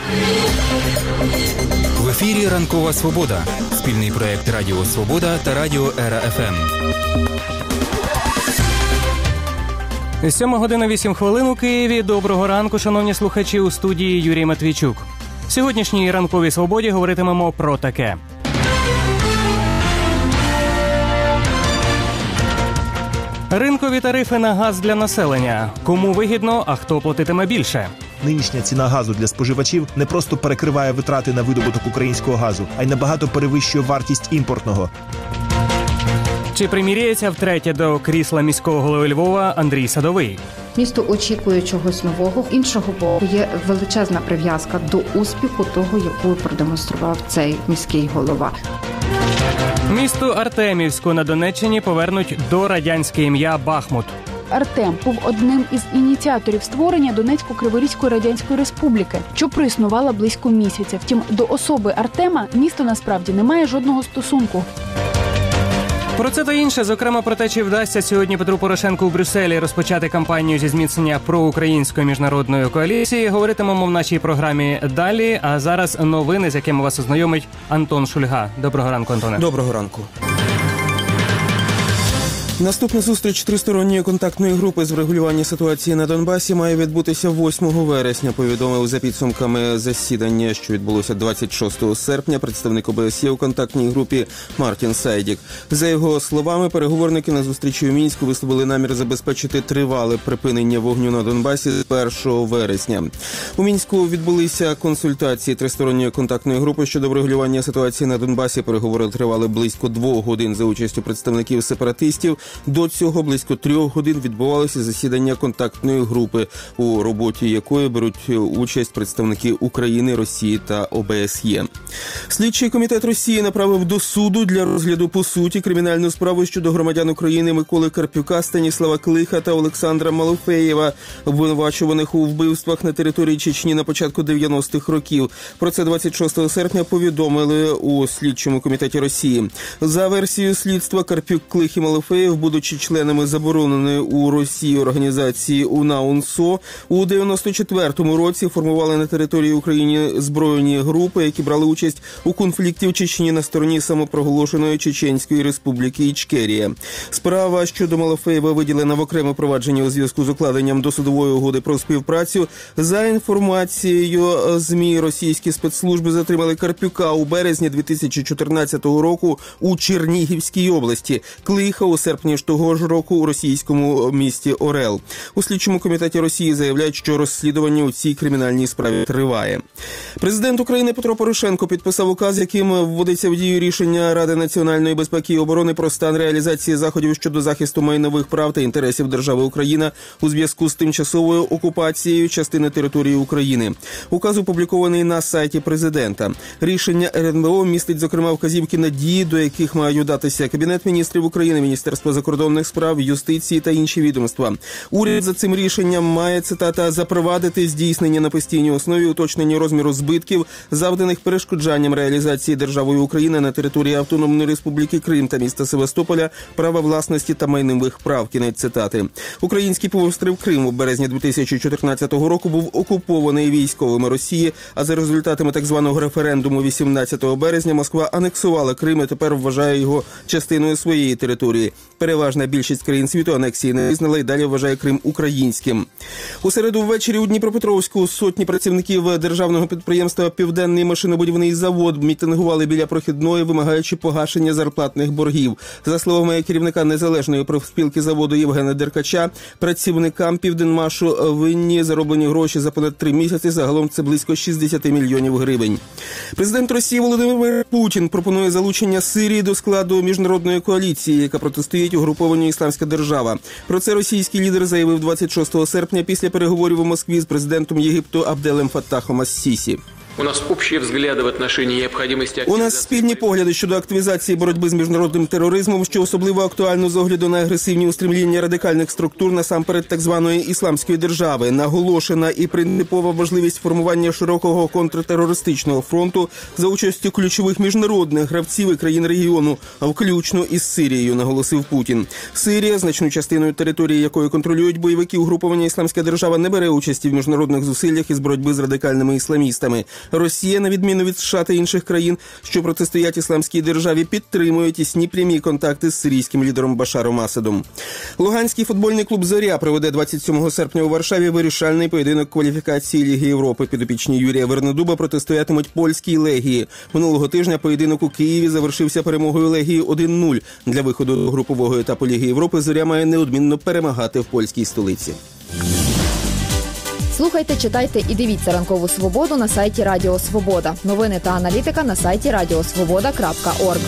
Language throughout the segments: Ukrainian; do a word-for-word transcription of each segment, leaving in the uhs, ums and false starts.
В ефірі «Ранкова Свобода» – спільний проєкт Радіо Свобода та Радіо Ера Еф Ем. Сьома година вісім хвилин у Києві. Доброго ранку, шановні слухачі, у студії Юрій Матвійчук. В сьогоднішній «Ранковій Свободі» говоритимемо про таке. Ринкові тарифи на газ для населення. Кому вигідно, а хто платитиме більше? Нинішня ціна газу для споживачів не просто перекриває витрати на видобуток українського газу, а й набагато перевищує вартість імпортного. Чи приміряється втретє до крісла міського голови Львова Андрій Садовий? Місто очікує чогось нового. З іншого боку, є величезна прив'язка до успіху того, яку продемонстрував цей міський голова. Місто Артемівську на Донеччині повернуть до радянське ім'я Бахмут. Артем був одним із ініціаторів створення Донецько-Криворізької Радянської Республіки, що проіснувала близько місяця. Втім, до особи Артема місто насправді не має жодного стосунку. Про це та інше, зокрема про те, чи вдасться сьогодні Петру Порошенку у Брюсселі розпочати кампанію зі зміцнення проукраїнської міжнародної коаліції, говоритимемо в нашій програмі далі. А зараз новини, з якими вас ознайомить Антон Шульга. Доброго ранку, Антоне. Доброго ранку. Наступна зустріч тристоронньої контактної групи з врегулювання ситуації на Донбасі має відбутися восьмого вересня, повідомив за підсумками засідання, що відбулося двадцять шостого серпня, представник О Б С Є у контактній групі Мартін Сайдік. За його словами, переговорники на зустрічі у Мінську висловили намір забезпечити тривале припинення вогню на Донбасі з першого вересня. У Мінську відбулися консультації тристоронньої контактної групи щодо врегулювання ситуації на Донбасі. Переговори тривали близько двох годин за участю представників сепаратистів. До цього близько трьох годин відбувалося засідання контактної групи, у роботі якої беруть участь представники України, Росії та О Б С Є. Слідчий комітет Росії направив до суду для розгляду по суті кримінальну справу щодо громадян України Миколи Карпюка, Станіслава Клиха та Олександра Малофеєва, обвинувачуваних у вбивствах на території Чечні на початку дев'яностих років. Про це двадцять шостого серпня повідомили у слідчому комітеті Росії. За версією слідства, Карпюк, Клих і Малофеєв, будучи членами забороненої у Росії організації УНА-УНСО, у дев'яносто четвертому році формували на території України збройні групи, які брали участь у конфлікті в Чечні на стороні самопроголошеної Чеченської республіки Ічкерія. Справа щодо Малофеєва виділена в окреме провадження у зв'язку з укладенням досудової угоди про співпрацю. За інформацією ЗМІ, російські спецслужби затримали Карпюка у березні дві тисячі чотирнадцятого року у Чернігівській області, Клиха у серпні ж того ж року у російському місті Орел. У слідчому комітеті Росії заявляють, що розслідування у цій кримінальній справі триває. Президент України Петро Порошенко підписав указ, яким вводиться в дію рішення Ради національної безпеки і оборони про стан реалізації заходів щодо захисту майнових прав та інтересів держави Україна у зв'язку з тимчасовою окупацією частини території України. Указ опублікований на сайті президента. Рішення Ер Ен Бе О містить, зокрема, вказівки на дії, до яких мають вдатися Кабінет міністрів України, Міністерство закордонних справ, юстиції та інші відомства. Уряд за цим рішенням має, цитата, запровадити здійснення на постійній основі уточнення розміру збитків, завданих перешкоджанням реалізації державою України на території Автономної Республіки Крим та міста Севастополя права власності та майнових прав. Кінець цитати. Український півострів Крим у березні дві тисячі чотирнадцятого року був окупований військовими Росії, а за результатами так званого референдуму вісімнадцятого березня Москва анексувала Крим і тепер вважає його частиною своєї території. Переважна більшість країн світу анексії не визнала і далі вважає Крим українським. У середу ввечері у Дніпропетровську сотні працівників державного підприємства «Південний машинобудівний завод» мітингували біля прохідної, вимагаючи погашення зарплатних боргів. За словами керівника незалежної профспілки заводу Євгена Деркача, працівникам «Південмашу» винні зароблені гроші за понад три місяці, загалом це близько шістдесят мільйонів гривень. Президент Росії Володимир Путін пропонує залучення Сирії до складу міжнародної коаліції, яка протистоїть угрупованню «Ісламська держава». Про це російський лідер заявив двадцять шостого серпня після переговорів у Москві з президентом Єгипту Абделем Фаттахом ас-Сісі. У нас общі взгляди в отношении необхідності У нас спільні погляди щодо активізації боротьби з міжнародним тероризмом, що особливо актуально з огляду на агресивні устремління радикальних структур, насамперед так званої ісламської держави. Наголошена і принципова важливість формування широкого контртерористичного фронту за участю ключових міжнародних гравців і країн регіону, а включно із Сирією, наголосив Путін. Сирія, значну частиною території якої контролюють бойовики угруповання «Ісламська держава», не бере участі в міжнародних зусиллях із боротьби з радикальними ісламістами. Росія, на відміну від США та інших країн, що протистоять ісламській державі, підтримує тісні прямі контакти з сирійським лідером Башаром Асадом. Луганський футбольний клуб «Зоря» проведе двадцять сьомого серпня у Варшаві вирішальний поєдинок кваліфікації Ліги Європи. Підопічні Юрія Вернедуба протистоятимуть польській «Легії». Минулого тижня поєдинок у Києві завершився перемогою «Легії» один нуль. Для виходу до групового етапу Ліги Європи «Зоря» має неодмінно перемагати в польській столиці. Слухайте, читайте і дивіться «Ранкову свободу» на сайті Радіо Свобода. Новини та аналітика на сайті радіосвобода крапка орг.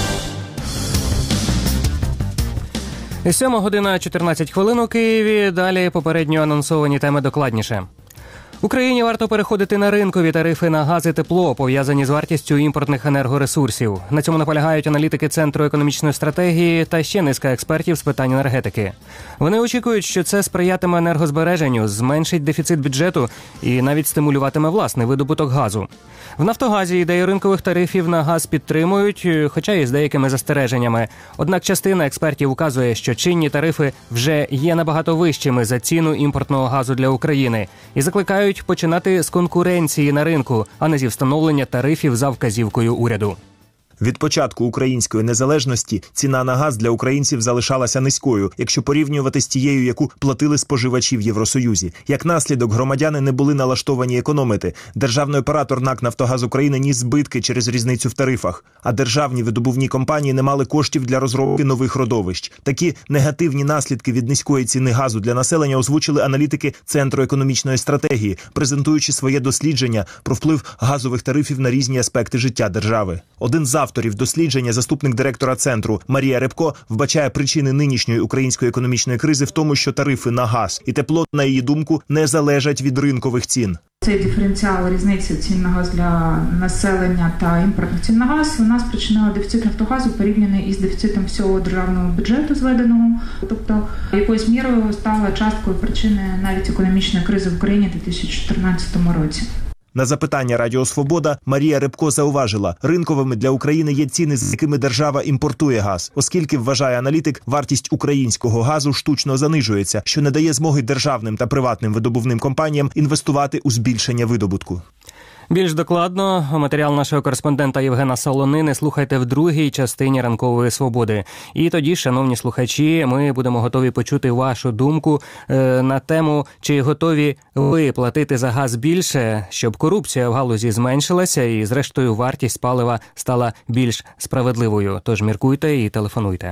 Сьома година чотирнадцять хвилин у Києві. Далі попередньо анонсовані теми докладніше. Україні варто переходити на ринкові тарифи на газ і тепло, пов'язані з вартістю імпортних енергоресурсів. На цьому наполягають аналітики Центру економічної стратегії та ще низка експертів з питань енергетики. Вони очікують, що це сприятиме енергозбереженню, зменшить дефіцит бюджету і навіть стимулюватиме власний видобуток газу. В «Нафтогазі» ідею ринкових тарифів на газ підтримують, хоча і з деякими застереженнями. Однак частина експертів указує, що чинні тарифи вже є набагато вищими за ціну імпортного газу для України і закликають починати з конкуренції на ринку, а не зі встановлення тарифів за вказівкою уряду. Від початку української незалежності ціна на газ для українців залишалася низькою, якщо порівнювати з тією, яку платили споживачі в Євросоюзі. Як наслідок, громадяни не були налаштовані економити. Державний оператор НАК «Нафтогаз України» ніс збитки через різницю в тарифах, а державні видобувні компанії не мали коштів для розробки нових родовищ. Такі негативні наслідки від низької ціни газу для населення озвучили аналітики Центру економічної стратегії, презентуючи своє дослідження про вплив газових тарифів на різні аспекти життя держави. Один з авторів дослідження, заступник директора центру Марія Рябко, вбачає причини нинішньої української економічної кризи в тому, що тарифи на газ і тепло, на її думку, не залежать від ринкових цін. Цей диференціал різниці цін на газ для населення та імпортних цін на газ вона спричинила дефіцит «Нафтогазу» порівняний із дефіцитом всього державного бюджету зведеного. Тобто, якоюсь мірою стала часткою причини навіть економічної кризи в Україні у дві тисячі чотирнадцятому році. На запитання Радіо Свобода Марія Рябко зауважила, ринковими для України є ціни, з якими держава імпортує газ, оскільки, вважає аналітик, вартість українського газу штучно занижується, що не дає змоги державним та приватним видобувним компаніям інвестувати у збільшення видобутку. Більш докладно матеріал нашого кореспондента Євгена Солонини слухайте в другій частині «Ранкової свободи». І тоді, шановні слухачі, ми будемо готові почути вашу думку е, на тему, чи готові ви платити за газ більше, щоб корупція в галузі зменшилася і, зрештою, вартість палива стала більш справедливою. Тож міркуйте і телефонуйте.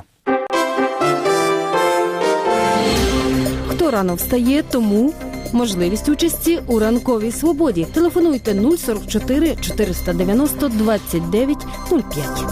Хто рано встає, тому можливість участі у «Ранковій свободі». Телефонуйте нуль сорок чотири чотириста дев'яносто двадцять дев'ять нуль п'ять.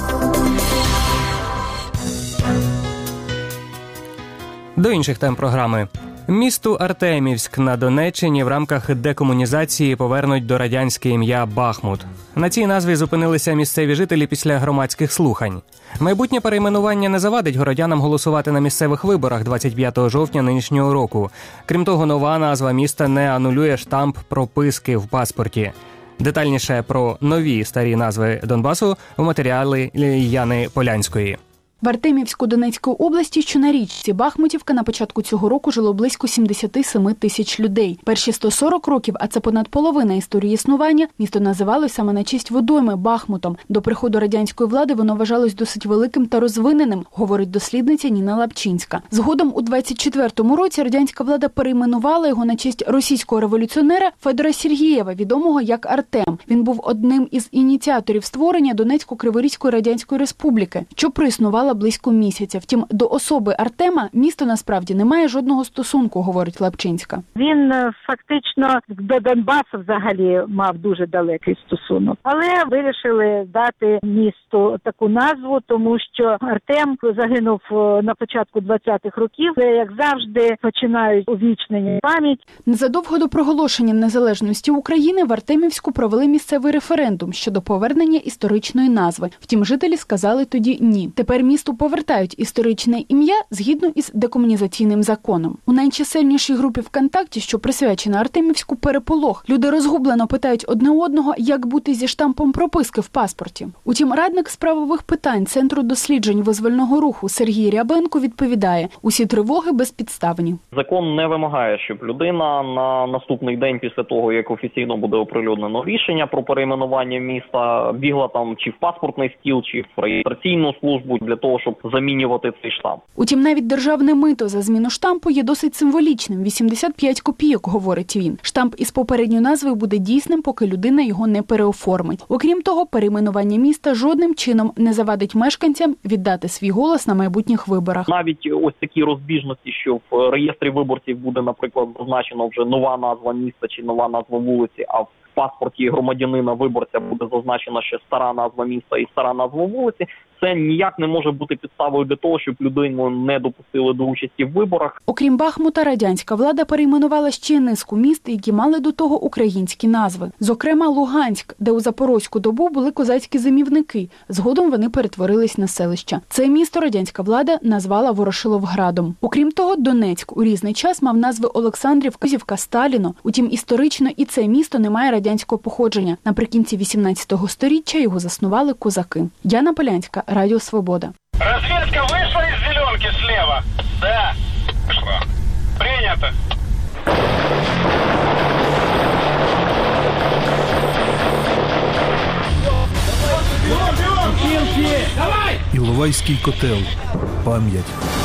До інших тем програми. Місту Артемівськ на Донеччині в рамках декомунізації повернуть до радянське ім'я Бахмут. На цій назві зупинилися місцеві жителі після громадських слухань. Майбутнє перейменування не завадить городянам голосувати на місцевих виборах двадцять п'ятого жовтня нинішнього року. Крім того, нова назва міста не анулює штамп прописки в паспорті. Детальніше про нові старі назви Донбасу в матеріалі Яни Полянської. В Артемівську-Донецької області, що на річці Бахмутівка, на початку цього року жило близько сімдесят сім тисяч людей. Перші сто сорок років, а це понад половина історії існування, місто називалося саме на честь водойми Бахмутом. До приходу радянської влади воно вважалось досить великим та розвиненим, говорить дослідниця Ніна Лапчинська. Згодом у двадцять четвертому році радянська влада перейменувала його на честь російського революціонера Федора Сергієва, відомого як Артем. Він був одним із ініціаторів створення Донецько-Криворізької радянської республіки, що проіснувала тривала близько місяця. Втім, до особи Артема місто насправді не має жодного стосунку, говорить Лапчинська. Він фактично до Донбасу взагалі мав дуже далекий стосунок. Але вирішили дати місту таку назву, тому що Артем загинув на початку двадцятих років. Це, як завжди, починають увічнення пам'ять. Незадовго до проголошення незалежності України в Артемівську провели місцевий референдум щодо повернення історичної назви. Втім, жителі сказали тоді ні. Тепер місту повертають історичне ім'я згідно із декомунізаційним законом. У найчисельнішій групі ВКонтакті, що присвячена Артемівську, переполох. Люди розгублено питають одне одного, як бути зі штампом прописки в паспорті. Утім, радник з правових питань Центру досліджень визвольного руху Сергій Рябенко відповідає, усі тривоги безпідставні. Закон не вимагає, щоб людина на наступний день після того, як офіційно буде оприлюднено рішення про перейменування міста, бігла там чи в паспортний стіл, чи в реєстраційну службу для того, щоб замінювати цей штамп. Утім, навіть державне мито за зміну штампу є досить символічним – вісімдесят п'ять копійок, говорить він. Штамп із попередньою назвою буде дійсним, поки людина його не переоформить. Окрім того, перейменування міста жодним чином не завадить мешканцям віддати свій голос на майбутніх виборах. Навіть ось такі розбіжності, що в реєстрі виборців буде, наприклад, зазначено вже нова назва міста чи нова назва вулиці, а в паспорті громадянина виборця буде зазначена ще стара назва міста і стара назва вулиці, це ніяк не може бути підставою для того, щоб людину не допустили до участі в виборах. Окрім Бахмута, радянська влада перейменувала ще низку міст, які мали до того українські назви. Зокрема, Луганськ, де у Запорозьку добу були козацькі зимівники. Згодом вони перетворились на селища. Це місто радянська влада назвала Ворошиловградом. Окрім того, Донецьк у різний час мав назви Олександрів, Козівка, Сталіно. Утім, історично і це місто не має радянського походження. Наприкінці вісімнадцятого сторіччя його заснували козаки. Яна Полянська, Радіо Свобода. Разведка вышла из зеленки слева? Да. Вышла. Принято. Іловайський котел. Пам'ять.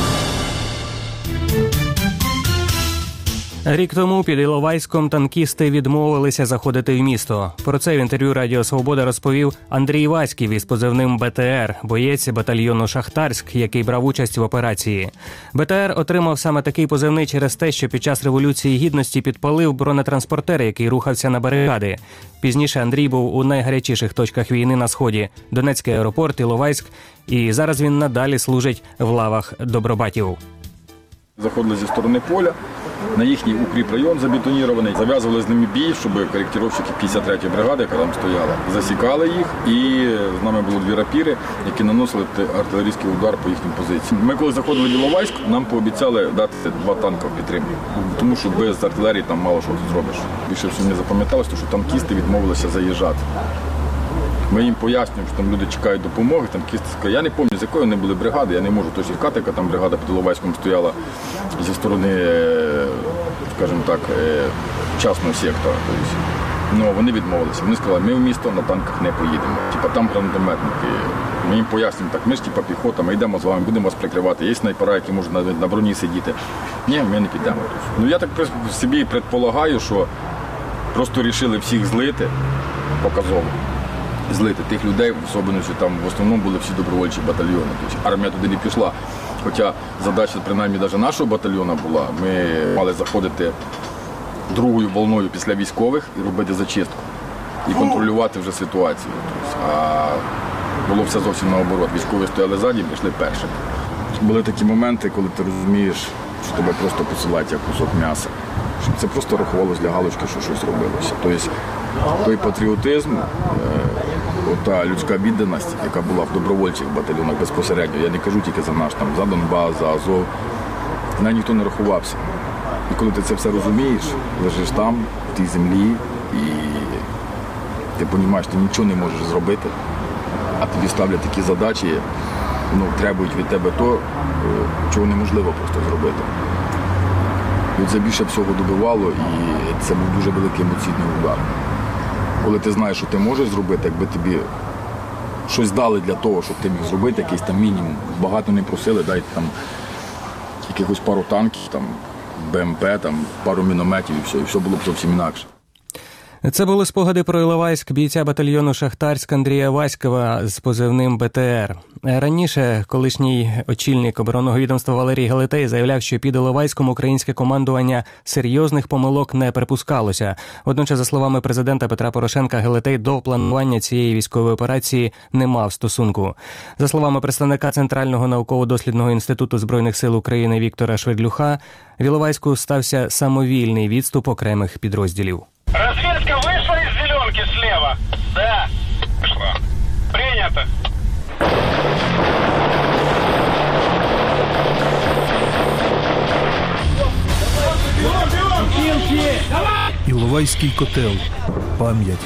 Рік тому під Іловайськом танкісти відмовилися заходити в місто. Про це в інтерв'ю Радіо Свобода розповів Андрій Васьків із позивним БТР, боєць батальйону «Шахтарськ», який брав участь в операції. БТР отримав саме такий позивний через те, що під час Революції Гідності підпалив бронетранспортер, який рухався на барикади. Пізніше Андрій був у найгарячіших точках війни на Сході – Донецький аеропорт, Іловайськ, і зараз він надалі служить в лавах добробатів. Заходили зі сторони поля, на їхній укріпрайон забетонірований, зав'язували з ними бій, щоб коректировщики п'ятдесят третьої бригади, яка там стояла, засікали їх, і з нами було дві рапіри, які наносили артилерійський удар по їхнім позиціям. Ми коли заходили в Іловайськ, нам пообіцяли дати два танка в підтримку, тому що без артилерії там мало що зробиш. Більше всього мені запам'яталось, що танкісти відмовилися заїжджати. Ми їм пояснюємо, що там люди чекають допомоги, там кістка. Я не пам'ятаю, з якої вони були бригади, я не можу точно сказати, яка там бригада під Іловайськом стояла зі сторони, скажімо так, частного сектора. Ну, вони відмовилися. Вони сказали, ми в місто на танках не поїдемо. Типа там гранатометники. Ми їм пояснюємо, так, ми ж типа піхота, ми йдемо з вами, будемо вас прикривати. Є снайпера, які можуть на, на броні сидіти. Ні, ми не підемо. Ну, я так собі предполагаю, що просто вирішили всіх злити показово. Злити тих людей, особливо, що там в основному були всі добровольчі батальйони. Тобто армія туди не пішла. Хоча задача, принаймні, навіть нашого батальйону була, ми мали заходити другою волною після військових і робити зачистку. І контролювати вже ситуацію. Тобто, а було все зовсім наоборот. Військові стояли ззаді, пішли першими. Були такі моменти, коли ти розумієш, що тебе просто посилають як кусок м'яса. Щоб це просто рахувалося для галочки, що щось робилося. Тобто той патріотизм, та людська відданість, яка була в добровольчих батальйонах безпосередньо, я не кажу тільки за наш, там, за Донбас, за Азов, на ніхто не рахувався. І коли ти це все розумієш, лежиш там, в тій землі, і ти розумієш, ти нічого не можеш зробити, а тобі ставлять такі задачі, ну, требують від тебе то, чого неможливо просто зробити. І це більше всього добивало, і це був дуже великий емоційний удар. Коли ти знаєш, що ти можеш зробити, якби тобі щось дали для того, щоб ти міг зробити, якийсь там мінімум. Багато не просили, дайте там якихось пару танків, там, БМП, там, пару мінометів і все, і все було б зовсім інакше. Це були спогади про Іловайськ бійця батальйону «Шахтарськ» Андрія Васькова з позивним Б Т Р. Раніше колишній очільник оборонного відомства Валерій Галетей заявляв, що під Іловайськом українське командування серйозних помилок не припускалося. Водночас, за словами президента Петра Порошенка, Галетей до планування цієї військової операції не мав стосунку. За словами представника Центрального науково-дослідного інституту Збройних сил України Віктора Швердлюха, в Іловайську стався самовільний відступ окремих підрозділів. Разведка вышла из зеленки слева? Да. Вышла. Принято. Іловайський котел. Пам'ять.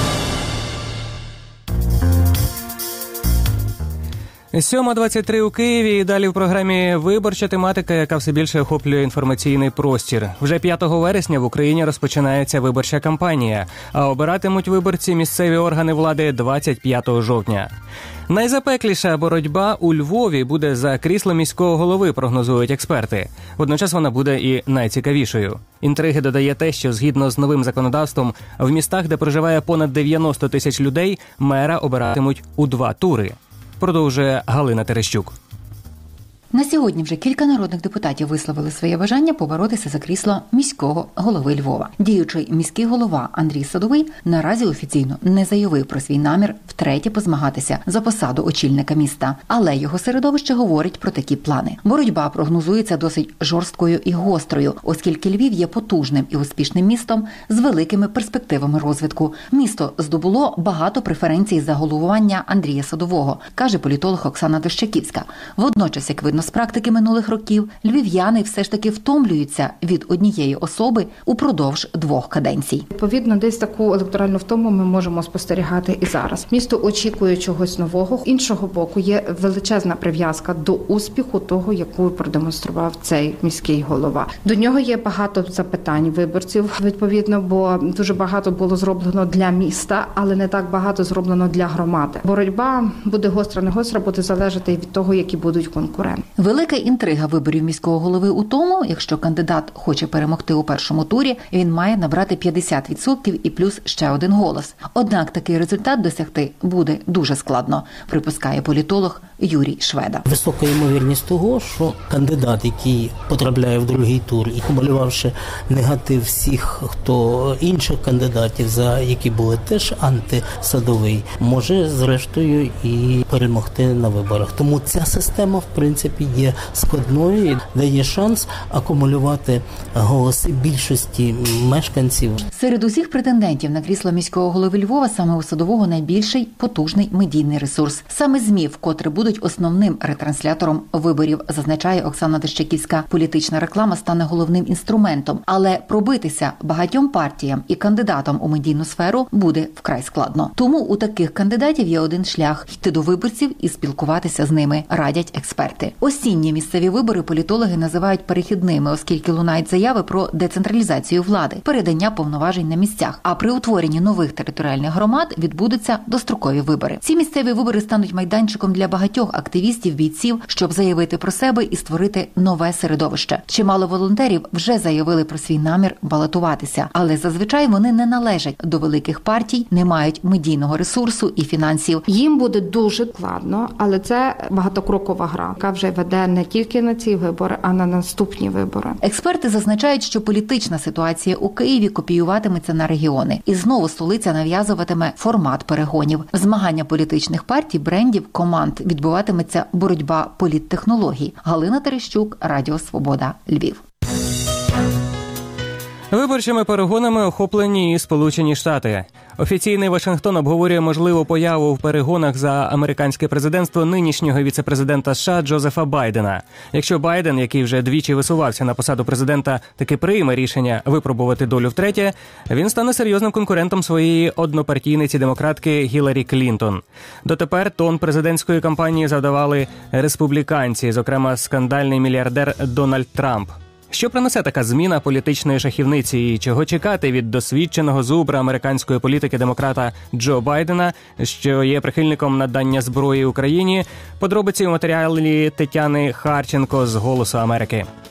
сьома двадцять три у Києві і далі в програмі виборча тематика, яка все більше охоплює інформаційний простір. Вже п'ятого вересня в Україні розпочинається виборча кампанія, а обиратимуть виборці місцеві органи влади двадцять п'ятого жовтня. Найзапекліша боротьба у Львові буде за крісло міського голови, прогнозують експерти. Водночас вона буде і найцікавішою. Інтриги додає те, що згідно з новим законодавством в містах, де проживає понад дев'яносто тисяч людей, мера обиратимуть у два тури. Продовжує Галина Терещук. На сьогодні вже кілька народних депутатів висловили своє бажання поборотися за крісло міського голови Львова. Діючий міський голова Андрій Садовий наразі офіційно не заявив про свій намір втретє позмагатися за посаду очільника міста. Але його середовище говорить про такі плани. Боротьба прогнозується досить жорсткою і гострою, оскільки Львів є потужним і успішним містом з великими перспективами розвитку. Місто здобуло багато преференцій за головування Андрія Садового, каже політолог Оксана Дощаківська. Водночас, як видно з практики минулих років, львів'яни все ж таки втомлюються від однієї особи упродовж двох каденцій. Відповідно, десь таку електоральну втому ми можемо спостерігати і зараз. Місто очікує чогось нового. З іншого боку, є величезна прив'язка до успіху того, яку продемонстрував цей міський голова. До нього є багато запитань виборців, відповідно, бо дуже багато було зроблено для міста, але не так багато зроблено для громади. Боротьба буде гостра, не гостра, буде залежати від того, які будуть конкуренти. Велика інтрига виборів міського голови у тому, якщо кандидат хоче перемогти у першому турі, він має набрати п'ятдесят відсотків і плюс ще один голос. Однак такий результат досягти буде дуже складно, припускає політолог Юрій Шведа. Висока ймовірність того, що кандидат, який потрапляє в другий тур і акумулювавши негатив всіх, хто інших кандидатів, за які були теж антисадовий, може зрештою і перемогти на виборах. Тому ця система, в принципі, є складною і дає шанс акумулювати голоси більшості мешканців. Серед усіх претендентів на крісло міського голови Львова саме у Садового найбільший потужний медійний ресурс. Саме ЗМІ вкотре будуть основним ретранслятором виборів, зазначає Оксана Дещаківська. Політична реклама стане головним інструментом, але пробитися багатьом партіям і кандидатам у медійну сферу буде вкрай складно. Тому у таких кандидатів є один шлях – йти до виборців і спілкуватися з ними, радять експерти. Осінні місцеві вибори політологи називають перехідними, оскільки лунають заяви про децентралізацію влади, передання повноважень на місцях. А при утворенні нових територіальних громад відбудуться дострокові вибори. Ці місцеві вибори стануть майданчиком для багатьох активістів, бійців, щоб заявити про себе і створити нове середовище. Чимало волонтерів вже заявили про свій намір балотуватися, але зазвичай вони не належать до великих партій, не мають медійного ресурсу і фінансів. Їм буде дуже складно, але це багатокрокова гра, яка вже веде не тільки на ці вибори, а на наступні вибори. Експерти зазначають, що політична ситуація у Києві копіюватиметься на регіони. І знову столиця нав'язуватиме формат перегонів. Змагання політичних партій, брендів, команд відбуватиметься боротьба політтехнологій. Галина Терещук, Радіо Свобода, Львів. Виборчими перегонами охоплені і Сполучені Штати. Офіційний Вашингтон обговорює можливу появу в перегонах за американське президентство нинішнього віцепрезидента США Джозефа Байдена. Якщо Байден, який вже двічі висувався на посаду президента, таки прийме рішення випробувати долю втретє, він стане серйозним конкурентом своєї однопартійниці-демократки Гіларі Клінтон. Дотепер тон президентської кампанії завдавали республіканці, зокрема скандальний мільярдер Дональд Трамп. Що принесе така зміна політичної шахівниці і чого чекати від досвідченого зубра американської політики демократа Джо Байдена, що є прихильником надання зброї Україні? Подробиці у матеріалі Тетяни Харченко з «Голосу Америки».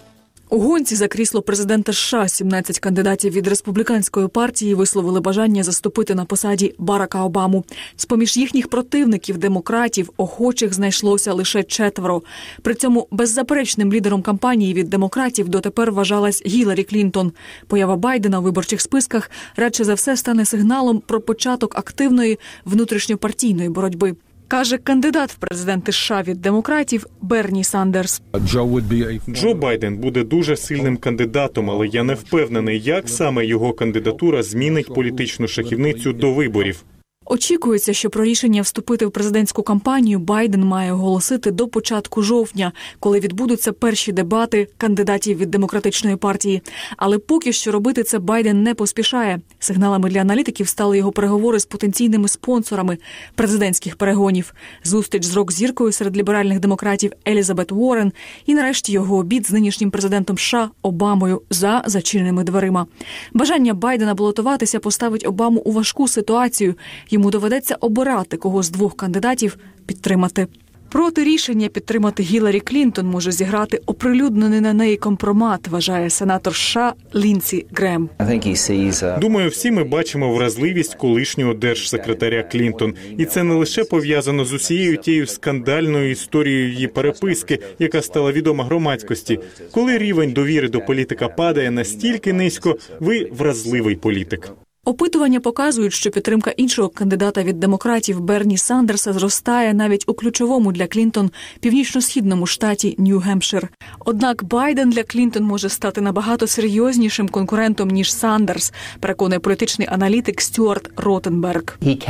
У гонці за крісло президента США сімнадцять кандидатів від республіканської партії висловили бажання заступити на посаді Барака Обаму. З-поміж їхніх противників, демократів, охочих знайшлося лише четверо. При цьому беззаперечним лідером кампанії від демократів дотепер вважалась Гіларі Клінтон. Поява Байдена у виборчих списках радше за все стане сигналом про початок активної внутрішньопартійної боротьби. Каже кандидат в президенти США від демократів Берні Сандерс. Джо Байден буде дуже сильним кандидатом, але я не впевнений, як саме його кандидатура змінить політичну шахівницю до виборів. Очікується, що про рішення вступити в президентську кампанію Байден має оголосити до початку жовтня, коли відбудуться перші дебати кандидатів від демократичної партії. Але поки що робити це Байден не поспішає. Сигналами для аналітиків стали його переговори з потенційними спонсорами президентських перегонів, зустріч з рок-зіркою серед ліберальних демократів Елізабет Уоррен і, нарешті, його обід з нинішнім президентом США Обамою за зачиненими дверима. Бажання Байдена балотуватися поставить Обаму у важку ситуацію. Йому доведеться обирати, кого з двох кандидатів підтримати. Проти рішення підтримати Гіларі Клінтон може зіграти оприлюднений на неї компромат, вважає сенатор США Лінсі Грем. Думаю, всі ми бачимо вразливість колишнього держсекретаря Клінтон. І це не лише пов'язано з усією тією скандальною історією її переписки, яка стала відома громадськості. Коли рівень довіри до політика падає настільки низько, ви вразливий політик. Опитування показують, що підтримка іншого кандидата від демократів Берні Сандерса зростає навіть у ключовому для Клінтон північно-східному штаті Нью-Гемпшир. Однак Байден для Клінтон може стати набагато серйознішим конкурентом, ніж Сандерс, переконує політичний аналітик Стюарт Ротенберг.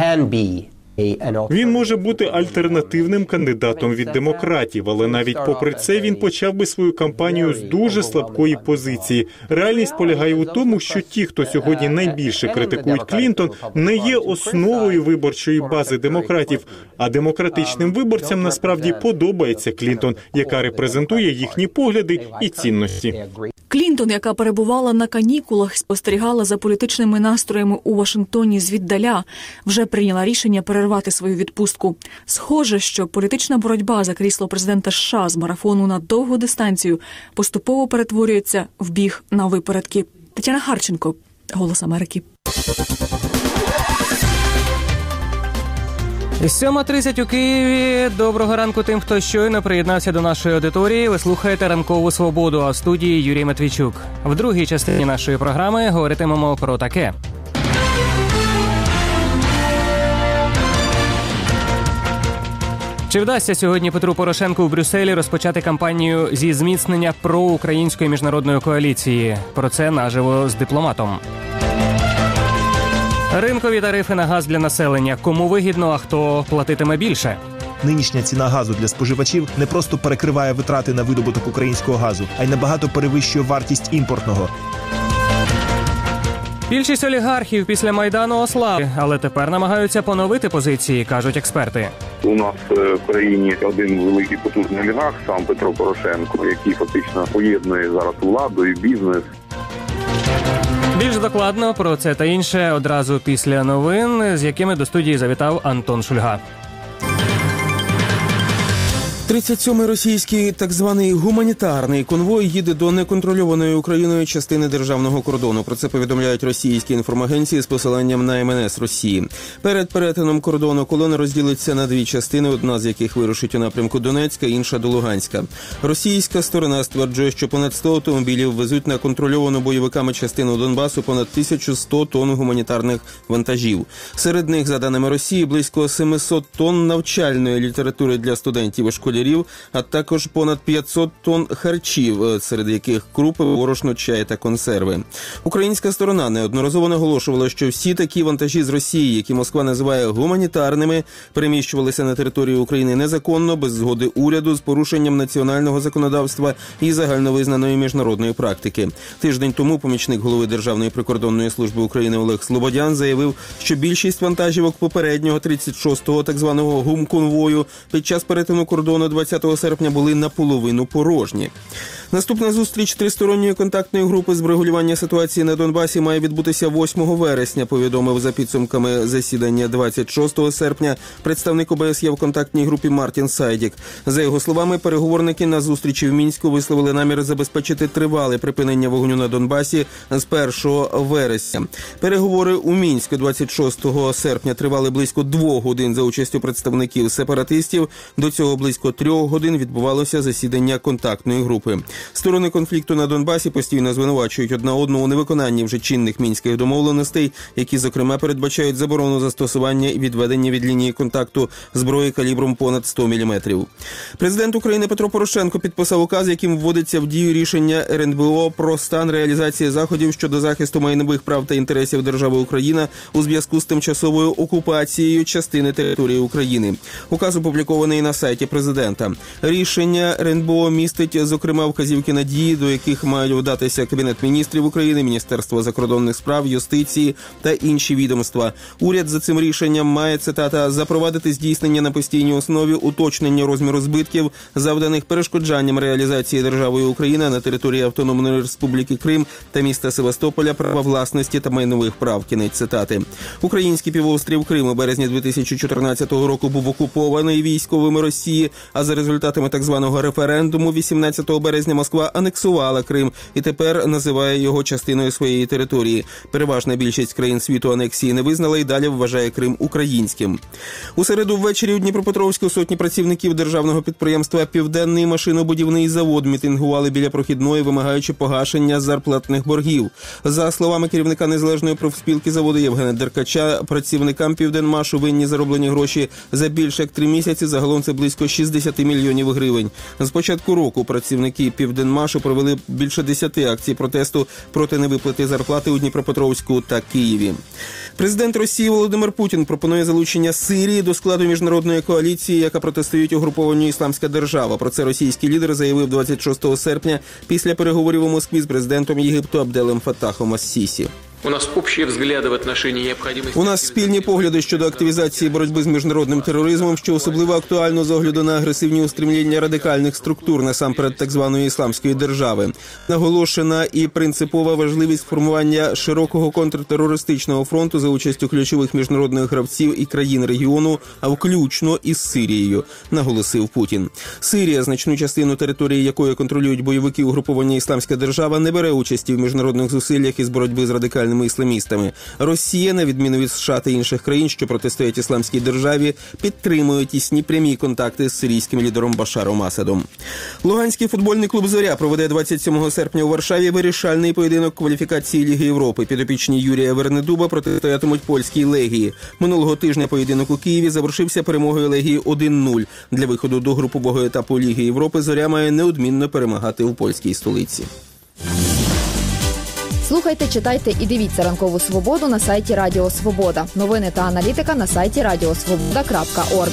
Він може бути альтернативним кандидатом від демократів, але навіть попри це він почав би свою кампанію з дуже слабкої позиції. Реальність полягає у тому, що ті, хто сьогодні найбільше критикують Клінтон, не є основою виборчої бази демократів, а демократичним виборцям насправді подобається Клінтон, яка репрезентує їхні погляди і цінності. Клінтон, яка перебувала на канікулах, спостерігала за політичними настроями у Вашингтоні звіддаля, вже прийняла рішення перервати свою відпустку. Схоже, що політична боротьба за крісло президента США з марафону на довгу дистанцію поступово перетворюється в біг на випередки. Тетяна Харченко, «Голос Америки». сьома тридцять у Києві. Доброго ранку тим, хто щойно приєднався до нашої аудиторії. Ви слухаєте «Ранкову свободу», а в студії Юрій Матвійчук. В другій частині нашої програми говоритимемо про таке. Чи вдасться сьогодні Петру Порошенку у Брюсселі розпочати кампанію зі зміцнення проукраїнської міжнародної коаліції? Про це наживо з дипломатом. Ринкові тарифи на газ для населення. Кому вигідно, а хто платитиме більше? Нинішня ціна газу для споживачів не просто перекриває витрати на видобуток українського газу, а й набагато перевищує вартість імпортного. Більшість олігархів після Майдану ослабли, але тепер намагаються поновити позиції, кажуть експерти. У нас в країні один великий потужний олігарх, сам Петро Порошенко, який фактично поєднує зараз владу і бізнес. Більш докладно про це та інше одразу після новин, з якими до студії завітав Антон Шульга. тридцять сьомий російський так званий гуманітарний конвой їде до неконтрольованої Україною частини державного кордону. Про це повідомляють російські інформагенції з посиланням на ем ен ес Росії. Перед перетином кордону колона розділиться на дві частини, одна з яких вирушить у напрямку Донецька, інша до Луганська. Російська сторона стверджує, що понад сто автомобілів везуть на контрольовану бойовиками частину Донбасу понад тисячу сто тонн гуманітарних вантажів. Серед них, за даними Росії, близько сімсот тонн навчальної літератури для студентів і школярів, а також понад п'ятсот тонн харчів, серед яких крупи, борошно, чай та консерви. Українська сторона неодноразово наголошувала, що всі такі вантажі з Росії, які Москва називає гуманітарними, переміщувалися на територію України незаконно, без згоди уряду, з порушенням національного законодавства і загальновизнаної міжнародної практики. Тиждень тому помічник голови Державної прикордонної служби України Олег Слободян заявив, що більшість вантажівок попереднього тридцять шостого так званого гумконвою під час перетину кордону двадцятого серпня були наполовину порожні. Наступна зустріч тристоронньої контактної групи з врегулювання ситуації на Донбасі має відбутися восьмого вересня, повідомив за підсумками засідання двадцять шостого серпня представник ОБСЄ в контактній групі Мартін Сайдік. За його словами, переговорники на зустрічі в Мінську висловили намір забезпечити тривале припинення вогню на Донбасі з першого вересня. Переговори у Мінську двадцять шостого серпня тривали близько двох годин за участю представників сепаратистів. До цього близько трьох годин відбувалося засідання контактної групи. Сторони конфлікту на Донбасі постійно звинувачують одна одну у невиконанні вже чинних мінських домовленостей, які, зокрема, передбачають заборону застосування і відведення від лінії контакту зброї калібром понад сто міліметрів. Президент України Петро Порошенко підписав указ, яким вводиться в дію рішення ер ен бе о про стан реалізації заходів щодо захисту майнових прав та інтересів держави Україна у зв'язку з тимчасовою окупацією частини території України. Указ опублікований на сайті президента. Рішення ер ен бе о містить, зокрема, вказівки на дії, до яких мають вдатися Кабінет міністрів України, Міністерство закордонних справ, юстиції та інші відомства. Уряд за цим рішенням має, цитата, запровадити здійснення на постійній основі уточнення розміру збитків, завданих перешкоджанням реалізації державою Україна на території Автономної Республіки Крим та міста Севастополя права власності та майнових прав. Кінець цитати. Український півострів Крим у березні дві тисячі чотирнадцятого року був окупований військовими Росії, а за результатами так званого референдуму вісімнадцятого березня Москва анексувала Крим і тепер називає його частиною своєї території. Переважна більшість країн світу анексії не визнала і далі вважає Крим українським. У середу ввечері у Дніпропетровську сотні працівників державного підприємства «Південний машинобудівний завод» мітингували біля прохідної, вимагаючи погашення зарплатних боргів. За словами керівника незалежної профспілки заводу Євгена Деркача, працівникам «Південмашу» винні зароблені гроші за більше як три місяці, загалом це близько шістдесят мільйонів гривень. З початку року працівники «Південмашу» провели більше десяти акцій протесту проти невиплати зарплати у Дніпропетровську та Києві. Президент Росії Володимир Путін пропонує залучення Сирії до складу міжнародної коаліції, яка протистоїть угрупованню «Ісламська держава». Про це російський лідер заявив двадцять шостого серпня після переговорів у Москві з президентом Єгипту Абделем Фаттахом ас-Сісі. У нас общие взгляды в отношении необходимости... У нас спільні погляди щодо активізації боротьби з міжнародним тероризмом, що особливо актуально з огляду на агресивні устремління радикальних структур, насамперед так званої Ісламської держави. Наголошена і принципова важливість формування широкого контртерористичного фронту за участю ключових міжнародних гравців і країн регіону, а включно із Сирією, наголосив Путін. Сирія, значну частину території якої контролюють бойовики угруповання «Ісламська держава», не бере участі в міжнародних зусиллях із боротьби з радикальними ісламістами. Росія, на відміну від США та інших країн, що протистоять Ісламській державі, підтримує тісні прямі контакти з сирійським лідером Башаром Асадом. Луганський футбольний клуб «Зоря» проведе двадцять сьомого серпня у Варшаві вирішальний поєдинок кваліфікації Ліги Європи. Підопічні Юрія Вернедуба протистоятимуть польській «Легії». Минулого тижня поєдинок у Києві завершився перемогою «Легії» один нуль. Для виходу до групового етапу Ліги Європи «Зоря» має неодмінно перемагати у польській столиці. Слухайте, читайте і дивіться «Ранкову свободу» на сайті Радіо Свобода. Новини та аналітика на сайті радіосвобода крапка орг.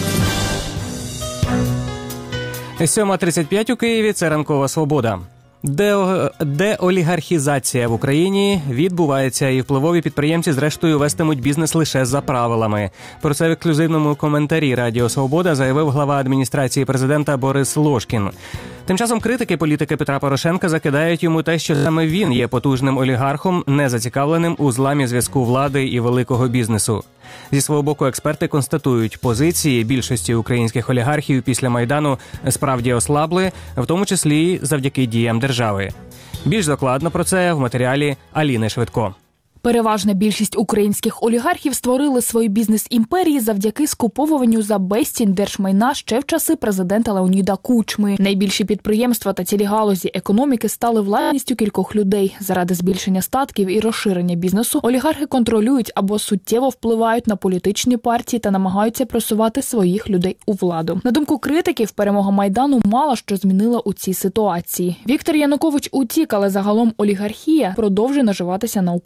сьома тридцять п'ять у Києві – це «Ранкова свобода». Де... Деолігархізація в Україні відбувається, і впливові підприємці зрештою вестимуть бізнес лише за правилами. Про це в ексклюзивному коментарі Радіо Свобода заявив глава адміністрації президента Борис Лошкін. Тим часом критики політики Петра Порошенка закидають йому те, що саме він є потужним олігархом, не зацікавленим у зламі зв'язку влади і великого бізнесу. Зі свого боку, експерти констатують, позиції більшості українських олігархів після Майдану справді ослабли, в тому числі завдяки діям держави. Більш докладно про це в матеріалі Аліни Швидко. Переважна більшість українських олігархів створили свої бізнес-імперії завдяки скуповуванню за безцінь держмайна ще в часи президента Леоніда Кучми. Найбільші підприємства та цілі галузі економіки стали власністю кількох людей. Заради збільшення статків і розширення бізнесу олігархи контролюють або суттєво впливають на політичні партії та намагаються просувати своїх людей у владу. На думку критиків, перемога Майдану мало що змінила у цій ситуації. Віктор Янукович утік, але загалом олігархія продовжує наживатися на Україні.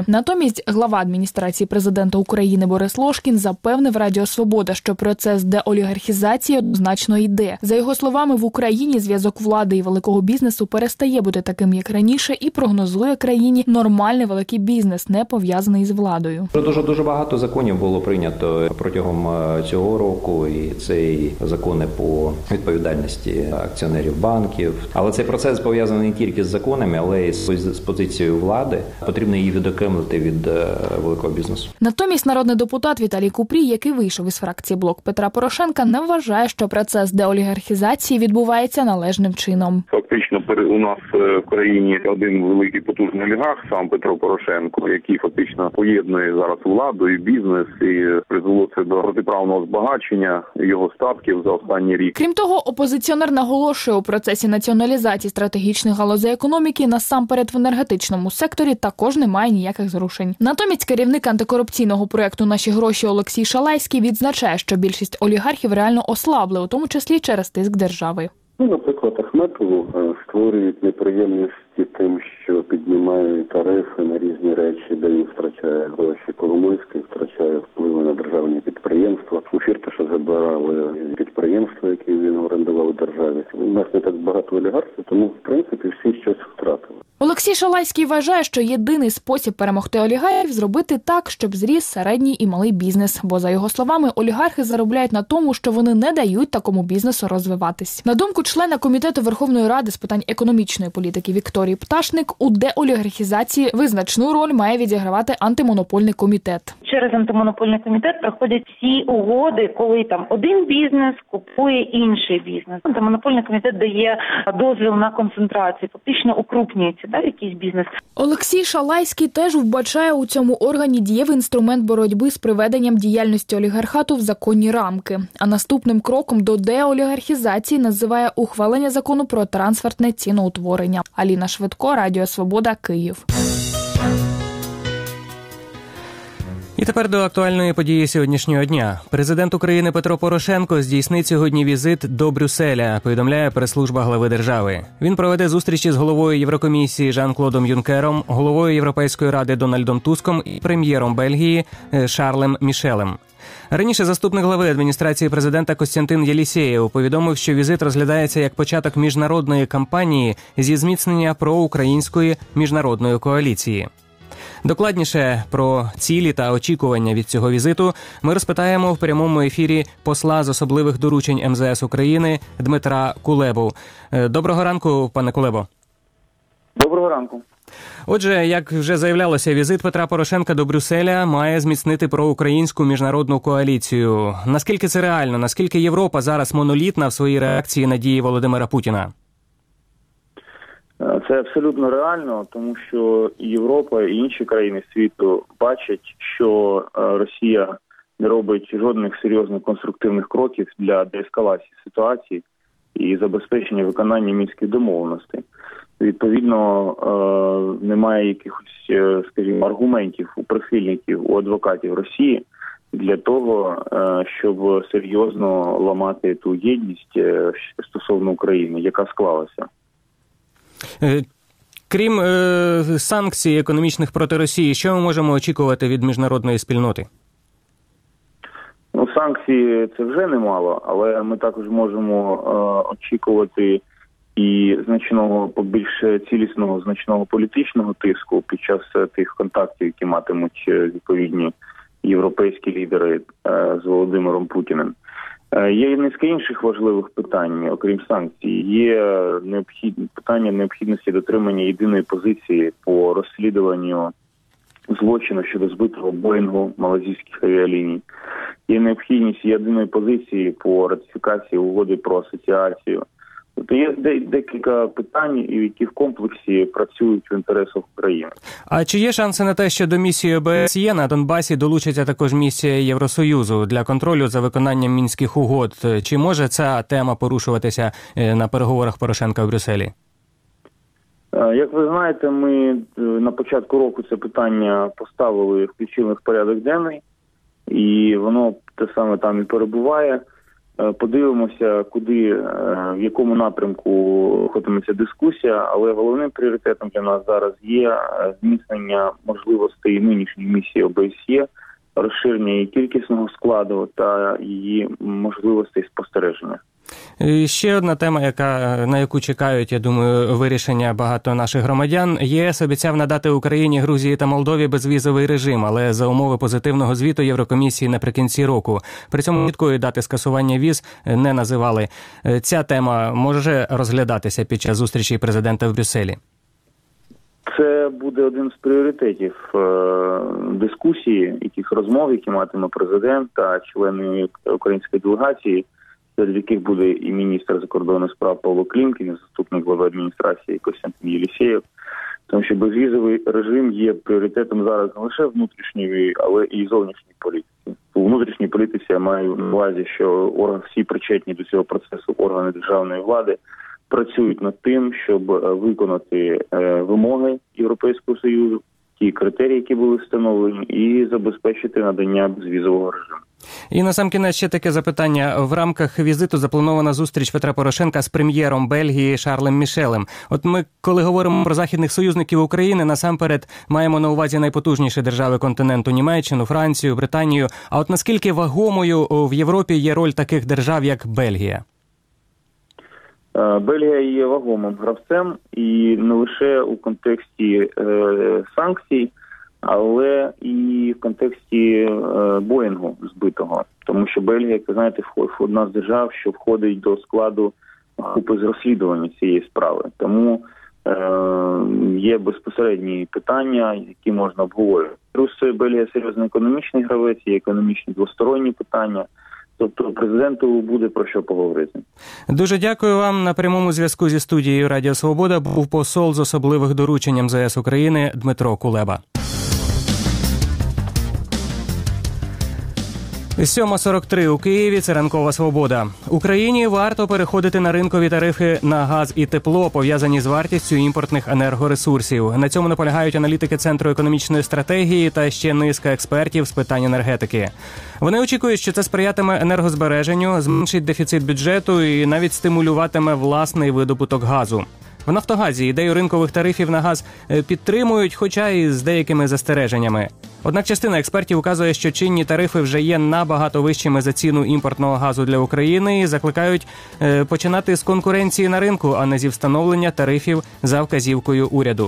Натомість глава адміністрації президента України Борис Лошкін запевнив Радіо Свобода, що процес деолігархізації однозначно йде. За його словами, в Україні зв'язок влади і великого бізнесу перестає бути таким, як раніше, і прогнозує країні нормальний великий бізнес, не пов'язаний з владою. Дуже дуже багато законів було прийнято протягом цього року, і це і закони по відповідальності акціонерів банків. Але цей процес пов'язаний не тільки з законами, але й з позицією влади. Потрібно її відокремити від великого бізнесу. Натомість народний депутат Віталій Купрій, який вийшов із фракції «Блок Петра Порошенка», не вважає, що процес деолігархізації відбувається належним чином. Фактично у нас в країні один великий потужний олігарх, сам Петро Порошенко, який фактично поєднує зараз владу і бізнес, і призвело це до протиправного збагачення його статків за останній рік. Крім того, опозиціонер наголошує, у процесі націоналізації стратегічних галузей економіки насамперед в енергетичному секторі також немає ніяких зрушень. Натомість керівник антикорупційного проєкту «Наші гроші» Олексій Шалайський відзначає, що більшість олігархів реально ослабли, у тому числі через тиск держави. Ну, наприклад, Ахметову створюють неприємності тим, що піднімають тарифи на різні речі, де він втрачає гроші. Коломойський втрачає впливи на державні підприємства. У Фірташа забирали підприємства, які він орендував державі. У нас не так багато олігархів, тому, в принципі, всі щось втратили. Олексій Шалайський вважає, що єдиний спосіб перемогти олігархів – зробити так, щоб зріс середній і малий бізнес. Бо, за його словами, олігархи заробляють на тому, що вони не дають такому бізнесу розвиватись. На думку члена Комітету Верховної Ради з питань економічної політики Вікторії Пташник, у деолігархізації визначну роль має відігравати антимонопольний комітет. Через антимонопольний комітет проходять всі угоди, коли там один бізнес купує інший бізнес. Антимонопольний комітет дає дозвіл на концентрацію, фактично укрупнюється да, якийсь бізнес. Olексій Шалайський теж вбачає у цьому органі дієвий інструмент боротьби з приведенням діяльності олігархату в законні рамки. А наступним кроком до деолігархізації називає ухвалення закону про трансфертне ціноутворення. Аліна Швидко, Радіо Свобода, Київ. І тепер до актуальної події сьогоднішнього дня. Президент України Петро Порошенко здійснить сьогодні візит до Брюсселя, повідомляє прес-служба глави держави. Він проведе зустрічі з головою Єврокомісії Жан-Клодом Юнкером, головою Європейської ради Дональдом Туском і прем'єром Бельгії Шарлем Мішелем. Раніше заступник глави адміністрації президента Костянтин Єлісєєв повідомив, що візит розглядається як початок міжнародної кампанії зі зміцнення проукраїнської міжнародної коаліції. Докладніше про цілі та очікування від цього візиту ми розпитаємо в прямому ефірі посла з особливих доручень ем зе ес України Дмитра Кулебу. Доброго ранку, пане Кулебо. Доброго ранку. Отже, як вже заявлялося, візит Петра Порошенка до Брюсселя має зміцнити проукраїнську міжнародну коаліцію. Наскільки це реально? Наскільки Європа зараз монолітна в своїй реакції на дії Володимира Путіна? Це абсолютно реально, тому що Європа і інші країни світу бачать, що Росія не робить жодних серйозних конструктивних кроків для деескалації ситуації і забезпечення виконання мінських домовленостей. Відповідно, немає якихось, скажімо, аргументів у прихильників, у адвокатів Росії для того, щоб серйозно ламати ту єдність стосовно України, яка склалася. Крім е, санкцій економічних проти Росії, що ми можемо очікувати від міжнародної спільноти? Ну, санкції це вже немало, але ми також можемо е, очікувати і значного, побільш цілісного, значного політичного тиску під час тих контактів, які матимуть відповідні європейські лідери е, з Володимиром Путіним. Є низка інших важливих питань, окрім санкцій. Є необхідні питання необхідності дотримання єдиної позиції по розслідуванню злочину щодо збитого Боїнгу малайзійських авіаліній. Є необхідність єдиної позиції по ратифікації угоди про асоціацію. Тобто є декілька питань, які в комплексі працюють в інтересах України. А чи є шанси на те, що до місії о бе ес є на Донбасі долучиться також місія Євросоюзу для контролю за виконанням мінських угод? Чи може ця тема порушуватися на переговорах Порошенка в Брюсселі? Як ви знаєте, ми на початку року це питання поставили, включили в порядок денний, і воно те саме там і перебуває. Подивимося, куди, в якому напрямку ходитиметься дискусія, але головним пріоритетом для нас зараз є зміцнення можливостей нинішньої місії О Б С Є, розширення її кількісного складу та її можливостей спостереження. І ще одна тема, яка, на яку чекають, я думаю, вирішення багато наших громадян. ЄС обіцяв надати Україні, Грузії та Молдові безвізовий режим, але за умови позитивного звіту Єврокомісії наприкінці року. При цьому чіткої дати скасування віз не називали. Ця тема може розглядатися під час зустрічі президента в Брюсселі? Це буде один з пріоритетів е- дискусії, яких розмов, які матиме президент та члени української делегації, серед яких буде і міністр закордонних справ Павло Клімкін, і заступник глави адміністрації Костянтин Єлісєєв. Тому що безвізовий режим є пріоритетом зараз не лише внутрішньої, але і зовнішньої політики. У внутрішній політиці я маю на увазі, що орган, всі причетні до цього процесу органи державної влади працюють над тим, щоб виконати е, вимоги Європейського Союзу, ті критерії, які були встановлені, і забезпечити надання безвізового режиму. І насамкінець ще таке запитання. В рамках візиту запланована зустріч Петра Порошенка з прем'єром Бельгії Шарлем Мішелем. От ми, коли говоримо про західних союзників України, насамперед маємо на увазі найпотужніші держави континенту – Німеччину, Францію, Британію. А от наскільки вагомою в Європі є роль таких держав, як Бельгія? Бельгія є вагомим гравцем, і не лише у контексті е, санкцій, але і в контексті е, Боїнгу збитого. Тому що Бельгія, як ви знаєте, одна з держав, що входить до складу групи з розслідування цієї справи. Тому е, є безпосередні питання, які можна обговорювати. Плюс Бельгія серйозний економічний гравець, є економічні двосторонні питання. Тобто президенту буде про що поговорити. Дуже дякую вам. На прямому зв'язку зі студією Радіо Свобода був посол з особливих доручень Ем Зе Ес України Дмитро Кулеба. сьома сорок три у Києві. Це ранкова свобода. Україні варто переходити на ринкові тарифи на газ і тепло, пов'язані з вартістю імпортних енергоресурсів. На цьому наполягають аналітики Центру економічної стратегії та ще низка експертів з питань енергетики. Вони очікують, що це сприятиме енергозбереженню, зменшить дефіцит бюджету і навіть стимулюватиме власний видобуток газу. В Нафтогазі ідею ринкових тарифів на газ підтримують, хоча і з деякими застереженнями. Однак частина експертів указує, що чинні тарифи вже є набагато вищими за ціну імпортного газу для України і закликають е, починати з конкуренції на ринку, а не зі встановлення тарифів за вказівкою уряду.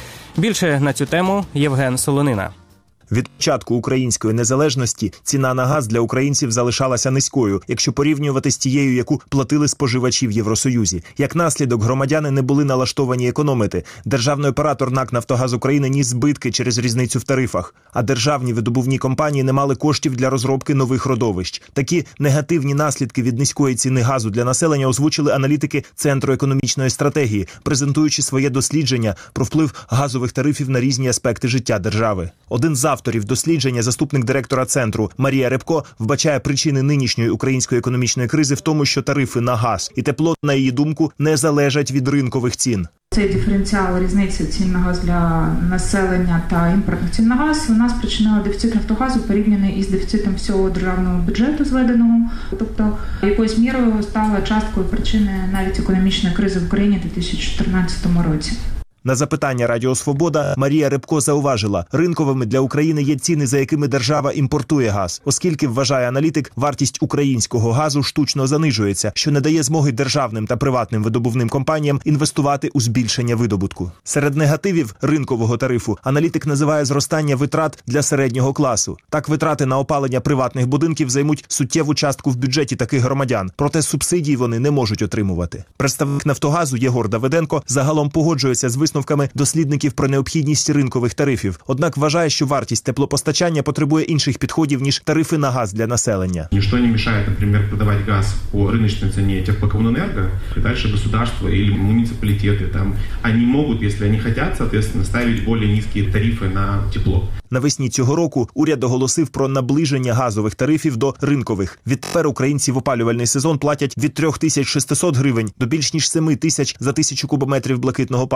Більше на цю тему Євген Солонина. Від початку української незалежності ціна на газ для українців залишалася низькою, якщо порівнювати з тією, яку платили споживачі в Євросоюзі. Як наслідок, громадяни не були налаштовані економити. Державний оператор НАК «Нафтогаз України» ніс збитки через різницю в тарифах, а державні видобувні компанії не мали коштів для розробки нових родовищ. Такі негативні наслідки від низької ціни газу для населення озвучили аналітики Центру економічної стратегії, презентуючи своє дослідження про вплив газових тарифів на різні аспекти життя держави. Один з авторів дослідження, заступник директора центру Марія Рибко, вбачає причини нинішньої української економічної кризи в тому, що тарифи на газ і тепло, на її думку, не залежать від ринкових цін. Цей диференціал різниці цін на газ для населення та імпортних цін на газ, вона спричинила дефіцит Нафтогазу порівняний із дефіцитом всього державного бюджету зведеного. Тобто, якоюсь мірою стала часткою причини навіть економічної кризи в Україні у дві тисячі чотирнадцятому році. На запитання Радіо Свобода Марія Рибко зауважила, ринковими для України є ціни, за якими держава імпортує газ, оскільки, вважає аналітик, вартість українського газу штучно занижується, що не дає змоги державним та приватним видобувним компаніям інвестувати у збільшення видобутку. Серед негативів ринкового тарифу аналітик називає зростання витрат для середнього класу. Так, витрати на опалення приватних будинків займуть суттєву частку в бюджеті таких громадян, проте субсидій вони не можуть отримувати. Представник Нафтогазу Єгор Давиденко загалом погоджується з висновками дослідників про необхідність ринкових тарифів. Однак вважає, що вартість теплопостачання потребує інших підходів, ніж тарифи на газ для населення. Ніщо не мешает, например, продавать газ по рыночной цене теплокоммунэнерго, и дальше государство или муниципалитеты, там, они могут, если они хотят, соответственно, ставить более низкие тарифы на тепло. Навесні цього року уряд оголосив про наближення газових тарифів до ринкових. Відтепер українці в опалювальний сезон платять від три тисячі шістсот гривень до більш ніж сім тисяч за тисячу кубометрів блакитного палива.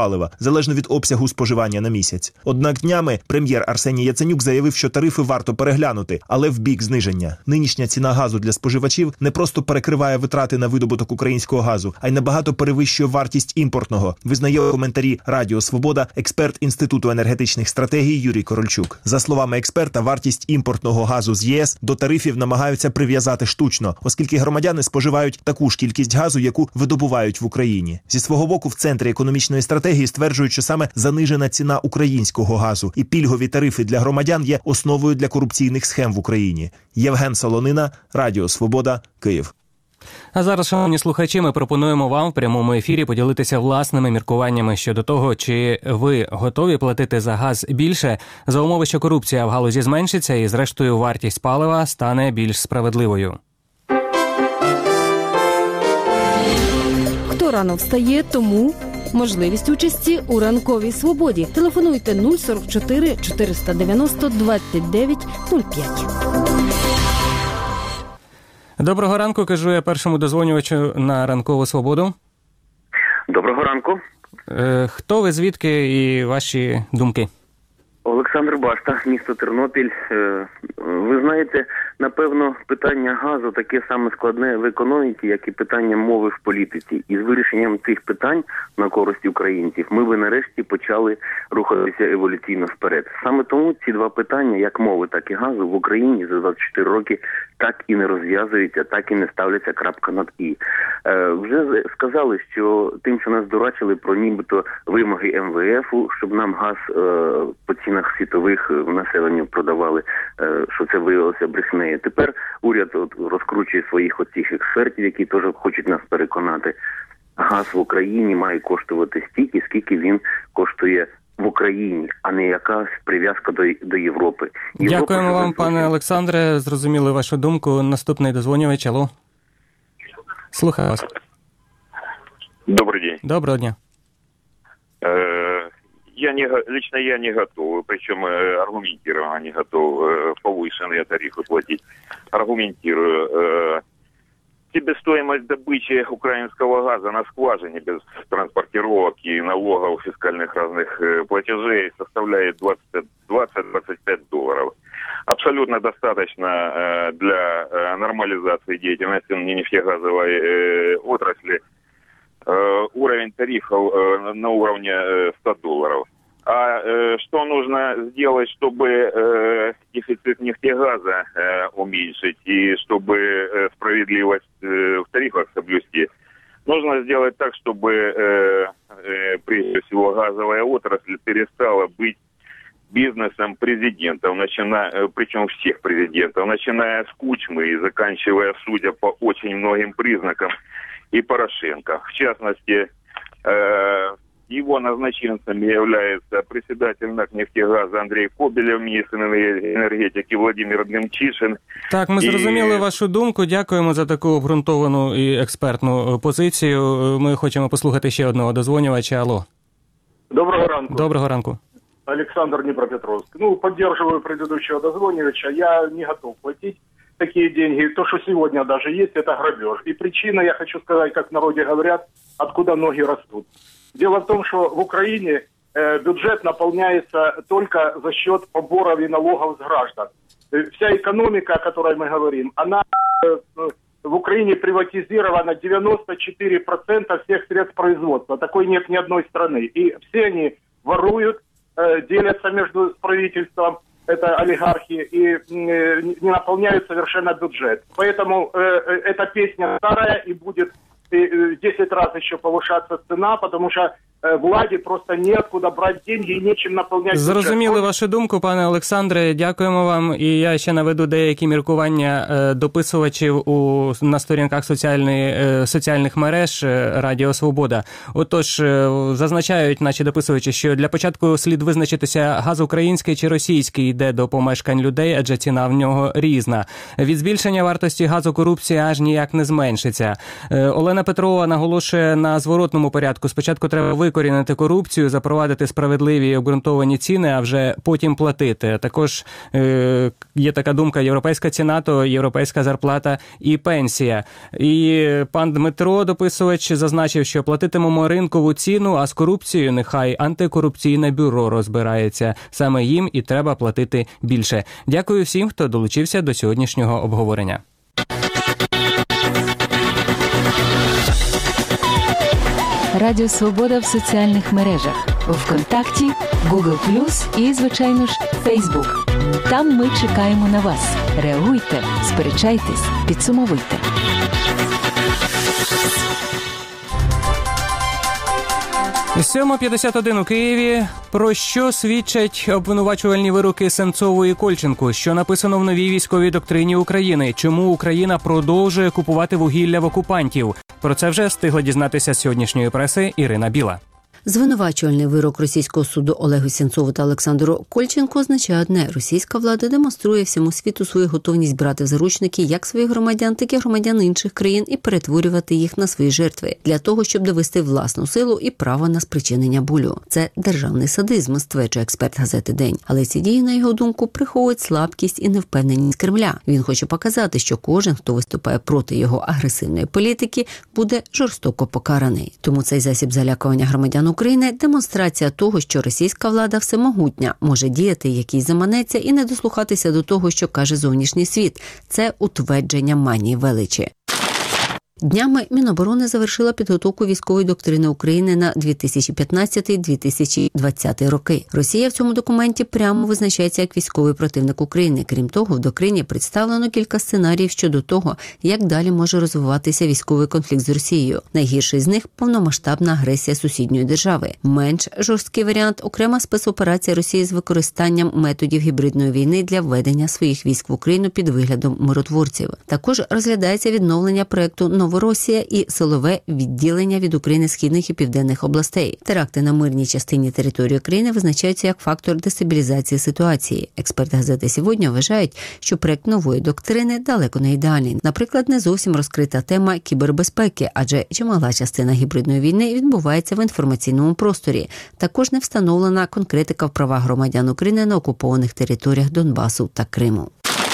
залежно від обсягу споживання на місяць. Однак днями прем'єр Арсеній Яценюк заявив, що тарифи варто переглянути, але в бік зниження. Нинішня ціна газу для споживачів не просто перекриває витрати на видобуток українського газу, а й набагато перевищує вартість імпортного, визнає у коментарі Радіо Свобода експерт Інституту енергетичних стратегій Юрій Корольчук. За словами експерта, вартість імпортного газу з ЄС до тарифів намагаються прив'язати штучно, оскільки громадяни споживають таку ж кількість газу, яку видобувають в Україні. Зі свого боку, в Центрі економічної стратегії стверджують, що саме занижена ціна українського газу і пільгові тарифи для громадян є основою для корупційних схем в Україні. Євген Солонина, Радіо Свобода, Київ. А зараз, шановні слухачі, ми пропонуємо вам в прямому ефірі поділитися власними міркуваннями щодо того, чи ви готові платити за газ більше за умови, що корупція в галузі зменшиться і, зрештою, вартість палива стане більш справедливою. Хто рано встає, тому можливість участі у ранковій свободі. Телефонуйте нуль сорок чотири чотириста дев'яносто двадцять дев'ять нуль п'ять. Доброго ранку, кажу я першому дозвонювачу на ранкову свободу. Доброго ранку. Е, хто ви, звідки і ваші думки? Олександр Башта, місто Тернопіль. Ви знаєте, напевно, питання газу таке саме складне в економіці, як і питання мови в політиці. І з вирішенням цих питань на користь українців ми би нарешті почали рухатися еволюційно вперед. Саме тому ці два питання, як мови, так і газу, в Україні за двадцять чотири роки так і не розв'язуються, так і не ставляться крапка над «і». Е, вже сказали, що тим, що нас дурачили про нібито вимоги ем ве ефу, щоб нам газ е, по цінах світових в населенню продавали, е, що це виявилося брехнею. Тепер уряд от розкручує своїх оцих експертів, які теж хочуть нас переконати. Газ в Україні має коштувати стільки, скільки він коштує в Україні, а не якась прив'язка до, до Європи. Європа. Дякуємо вам, пане Олександре. Зрозуміли вашу думку. Наступний дозвонювач. Алло. Слухаю вас. Добрый день. Доброго дня. Я не, лично я не готов, причем аргументированно не готов повышенные тарифы платить. Аргументирую. Себестоимость добычи украинского газа на скважине без транспортировок и налогов, фискальных разных платежей составляет двадцать-двадцать пять долларов. Абсолютно достаточно для нормализации деятельности нефтегазовой отрасли. Уровень тарифов на уровне ста долларов. А э, что нужно сделать, чтобы э, дефицит нефтегаза э, уменьшить и чтобы э, справедливость э, в тарифах соблюсти? Нужно сделать так, чтобы э, э, прежде всего газовая отрасль перестала быть бизнесом президентов, начиная, причем всех президентов, начиная с Кучмы и заканчивая, судя по очень многим признакам, и Порошенко. В частности, э, его назначенцами является председатель НАК «Нефтегаза» Андрей Кобелев, министр енергетики Владимир Демчишин. Так, ми зрозуміли і... вашу думку. Дякуємо за таку обґрунтовану і експертну позицію. Ми хочемо послухати ще одного дозвонювача. Алло. Доброго ранку. Доброго ранку. Александр, Днепропетровск. Ну, поддерживаю предыдущего дозвонивача. Я не готов платить такие деньги. То, что сегодня даже есть, это грабеж. И причина, я хочу сказать, как в народе говорят, откуда ноги растут. Дело в том, что в Украине э, бюджет наполняется только за счет поборов и налогов с граждан. Вся экономика, о которой мы говорим, она э, в Украине приватизирована девяносто четыре процента всех средств производства. Такой нет ни одной страны. И все они воруют, э, делятся между правительством, это олигархи, и э, не наполняют совершенно бюджет. Поэтому э, эта песня старая и будет десять раз еще повышаться цена, потому что владі просто неоткуда брати деньги і нічим наповняти. Зрозуміли вашу думку, пане Олександре. Дякуємо вам. І я ще наведу деякі міркування дописувачів у на сторінках соціальної соціальних мереж Радіо Свобода. Отож, зазначають наші дописувачі, що для початку слід визначитися, газ український чи російський йде до помешкань людей, адже ціна в нього різна. Від збільшення вартості газу корупція аж ніяк не зменшиться. Олена Петрова наголошує на зворотному порядку. Спочатку треба виконати викорінити корупцію, запровадити справедливі і обґрунтовані ціни, а вже потім платити. Також е, є така думка: європейська ціна – то європейська зарплата і пенсія. І пан Дмитро, дописувач, зазначив, що платитимемо ринкову ціну, а з корупцією нехай антикорупційне бюро розбирається. Саме їм і треба платити більше. Дякую всім, хто долучився до сьогоднішнього обговорення. Радіо Свобода в соціальних мережах. ВКонтакті, Google плюс і, звичайно ж, Фейсбук. Там ми чекаємо на вас. Реагуйте, сперечайтесь, підсумовуйте. сьома п'ятдесят один у Києві. Про що свідчать обвинувачувальні вироки Сенцову і Кольченку? Що написано в новій військовій доктрині України? Чому Україна продовжує купувати вугілля в окупантів? Про це вже встигла дізнатися з сьогоднішньої преси Ірина Біла. Звинувачувальний вирок російського суду Олегу Сенцову та Олександру Кольченку означає одне – російська влада демонструє всьому світу свою готовність брати в заручники як своїх громадян, так і громадян інших країн і перетворювати їх на свої жертви, для того, щоб довести власну силу і право на спричинення болю. Це державний садизм, стверджує експерт газети «День». Але ці дії, на його думку, приховують слабкість і невпевненість Кремля. Він хоче показати, що кожен, хто виступає проти його агресивної політики, буде жорстоко покараний. Тому цей засіб залякування громадян України – демонстрація того, що російська влада всемогутня, може діяти, як їй заманеться, і не дослухатися до того, що каже зовнішній світ. Це утвердження манії величі. Днями Міноборони завершила підготовку військової доктрини України на дві тисячі п'ятнадцятий - дві тисячі двадцятий роки. Росія в цьому документі прямо визначається як військовий противник України. Крім того, в доктрині представлено кілька сценаріїв щодо того, як далі може розвиватися військовий конфлікт з Росією. Найгірший з них – повномасштабна агресія сусідньої держави. Менш жорсткий варіант – окрема спецоперація Росії з використанням методів гібридної війни для введення своїх військ в Україну під виглядом миротворців. Також розглядається відновлення проєкту «Новоросія» і силове відділення від України східних і південних областей. Теракти на мирній частині території України визначаються як фактор дестабілізації ситуації. Експерти газети «Сьогодні» вважають, що проект нової доктрини далеко не ідеальний. Наприклад, не зовсім розкрита тема кібербезпеки, адже чимала частина гібридної війни відбувається в інформаційному просторі. Також не встановлена конкретика в правах громадян України на окупованих територіях Донбасу та Криму.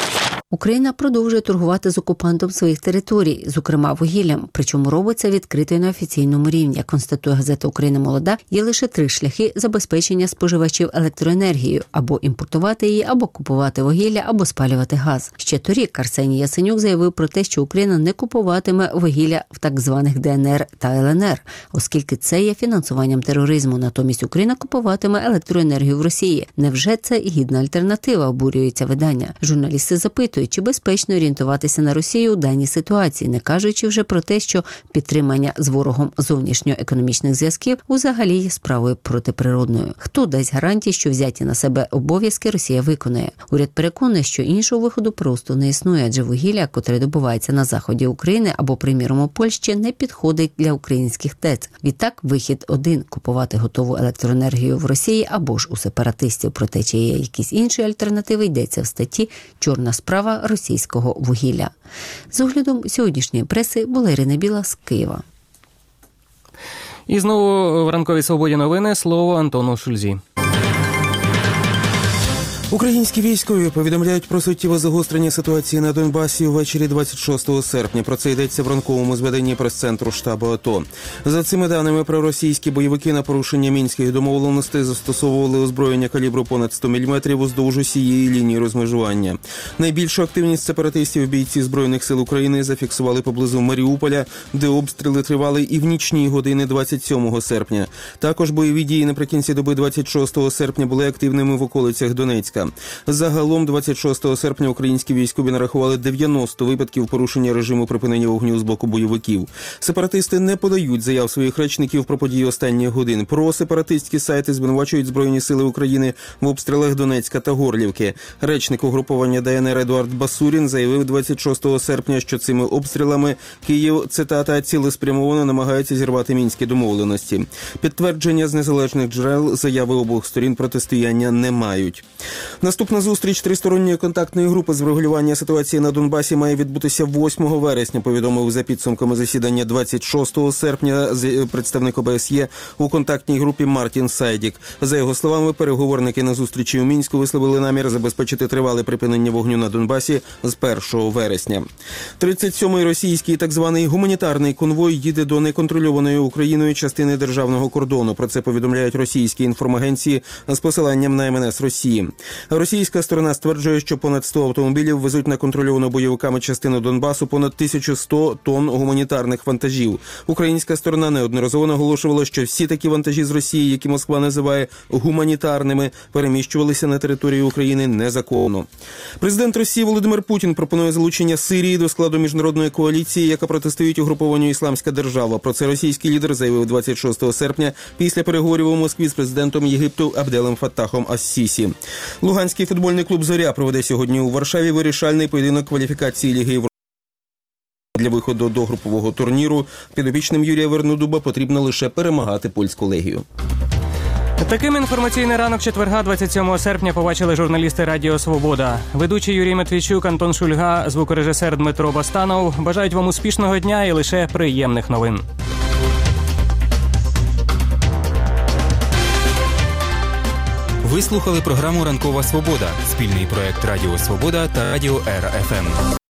Україна продовжує торгувати з окупантом своїх територій, зокрема вугіллям, причому робить це відкрито і на офіційному рівні. Як констатує газета «Україна молода», є лише три шляхи забезпечення споживачів електроенергією – або імпортувати її, або купувати вугілля, або спалювати газ. Ще торік Арсеній Яценюк заявив про те, що Україна не купуватиме вугілля в так званих Де Ен Ер та Ел Ен Ер, оскільки це є фінансуванням тероризму. Натомість Україна купуватиме електроенергію в Росії. Невже це гідна альтернатива, обурюється видання. Журналісти запитують, чи безпечно орієнтуватися на Росію у даній ситуації, не кажучи вже про те, що підтримання з ворогом зовнішньоекономічних зв'язків взагалі є справою протиприродною. Хто дасть гарантії, що взяті на себе обов'язки Росія виконає? Уряд переконує, що іншого виходу просто не існує, адже вугілля, котре добувається на заході України або, приміром, у Польщі, не підходить для українських ТЕЦ. Відтак, вихід один – купувати готову електроенергію в Росії або ж у сепаратистів. Проте, чи є якісь інші альтернативи, йдеться в статті «Чорна справа російського вугілля». З оглядом сьогоднішньої преси була Ірина Біла з Києва. І знову в ранковій свободі новини слово Антону Шульзі. Українські військові повідомляють про суттєве загострення ситуації на Донбасі ввечері двадцять шостого серпня. Про це йдеться в ранковому зведенні прес-центру штабу АТО. За цими даними, проросійські бойовики на порушення мінських домовленостей застосовували озброєння калібру понад сто міліметрів уздовж усієї лінії розмежування. Найбільшу активність сепаратистів бійці Збройних сил України зафіксували поблизу Маріуполя, де обстріли тривали і в нічні години двадцять сьомого серпня. Також бойові дії наприкінці доби двадцять шостого серпня були активними в околицях Донецька. Загалом двадцять шостого серпня українські військові нарахували дев'яносто випадків порушення режиму припинення вогню з боку бойовиків. Сепаратисти не подають заяв своїх речників про події останніх годин. Про сепаратистські сайти звинувачують Збройні сили України в обстрілах Донецька та Горлівки. Речник угруповання Де Ен Ер Едуард Басурін заявив двадцять шостого серпня, що цими обстрілами Київ, цитата, цілеспрямовано намагається зірвати мінські домовленості. Підтвердження з незалежних джерел заяви обох сторін протистояння не мають. Наступна зустріч тристоронньої контактної групи з врегулювання ситуації на Донбасі має відбутися восьмого вересня, повідомив за підсумками засідання двадцять шостого серпня представник О Б С Є у контактній групі Мартін Сайдік. За його словами, переговорники на зустрічі у Мінську висловили намір забезпечити тривале припинення вогню на Донбасі з першого вересня. тридцять сьомий російський так званий гуманітарний конвой їде до неконтрольованої Україною частини державного кордону. Про це повідомляють російські інформагенції з посиланням на Ем Ен Ес Росії. Російська сторона стверджує, що понад сто автомобілів везуть на контрольовану бойовиками частину Донбасу понад тисячу сто тонн гуманітарних вантажів. Українська сторона неодноразово наголошувала, що всі такі вантажі з Росії, які Москва називає гуманітарними, переміщувалися на територію України незаконно. Президент Росії Володимир Путін пропонує залучення Сирії до складу міжнародної коаліції, яка протистоїть угрупованню «Ісламська держава». Про це російський лідер заявив двадцять шостого серпня після переговорів у Москві з президентом Єгипту Абделем Фаттахом Ас-Сісі. Луганський футбольний клуб «Зоря» проведе сьогодні у Варшаві вирішальний поєдинок кваліфікації Ліги Європи. Для виходу до групового турніру підопічним Юрія Вернудуба потрібно лише перемагати польську Легію. Таким інформаційний ранок четверга, двадцять сьомого серпня, побачили журналісти Радіо Свобода. Ведучий Юрій Матвійчук, Антон Шульга, звукорежисер Дмитро Бастанов бажають вам успішного дня і лише приємних новин. Ви слухали програму «Ранкова Свобода» – спільний проект Радіо Свобода та Радіо Р Ф М.